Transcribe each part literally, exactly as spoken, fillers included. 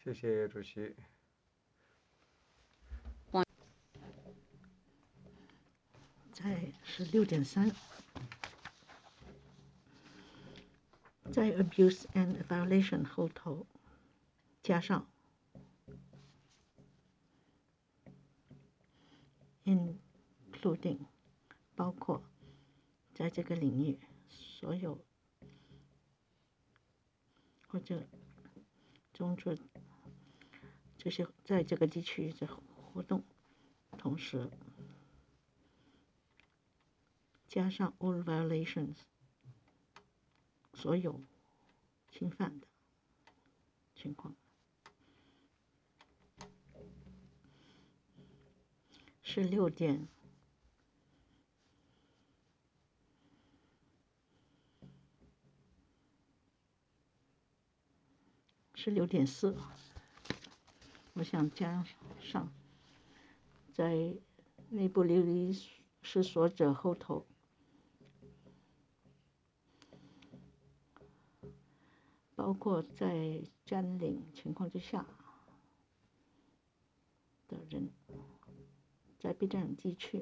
谢谢主席。 在十六点三，在 abuse and violation 后头加上 including 包括在这个领域所有或者中止这些在这个地区的活动，同时加上 all violations 所有侵犯的情况。十六点十六点四，我想加上在内部流离失所者后头包括在占领情况之下的人，在被占领地区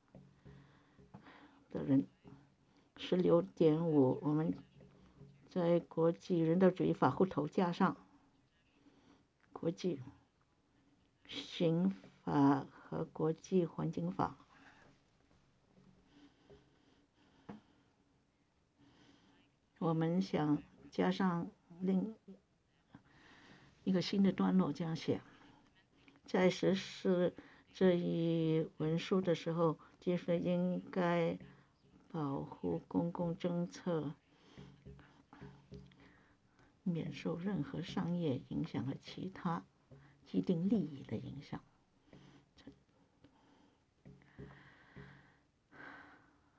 的人。十六点五，我们在国际人道主义法后头加上国际刑法和国际环境法。我们想加上另一个新的段落，这样写：在实施这一文书的时候，技术应该保护公共政策免受任何商业影响和其他既定利益的影响。